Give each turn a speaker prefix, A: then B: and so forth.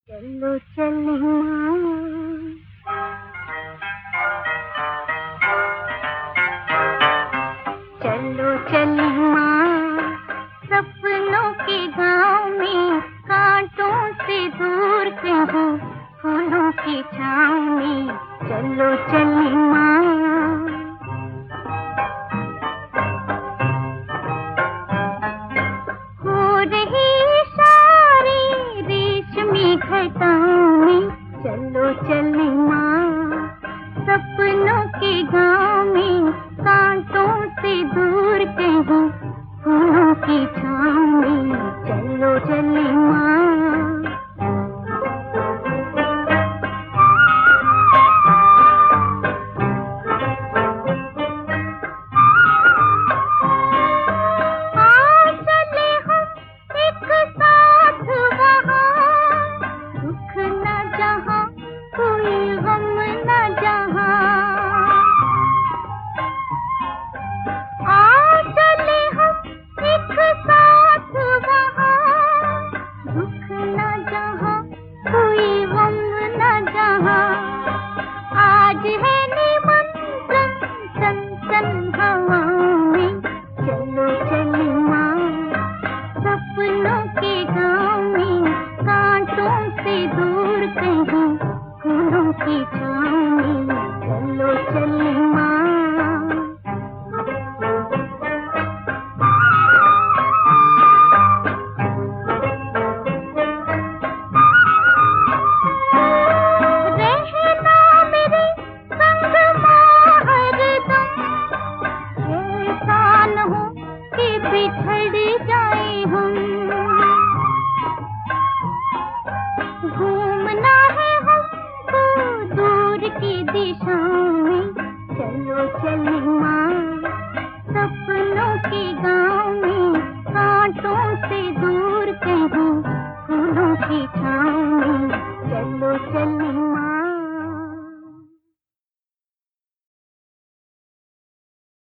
A: चलो चलिया चलो चलिया सपनों के गांव में, कांटों से दूर कहीं फूलों की छाँव में। चलो चलिया हो रही सारी रेशमी घटाओं में। चलो चलिया सपनों के गांव में, कांटों से दूर कहीं फूलों की छाँव में। चलो चलिया की छाँव में। चलो चलिया रहना मेरे संग हरदम, ऐसा न हो कि बिछड़ जाए हम। घूमना है हमको दूर की दिशाओं में। चलो चलिया सपनों के गांव में, कांटों से दूर कहीं फूलों की छाँव में। चलो चलिया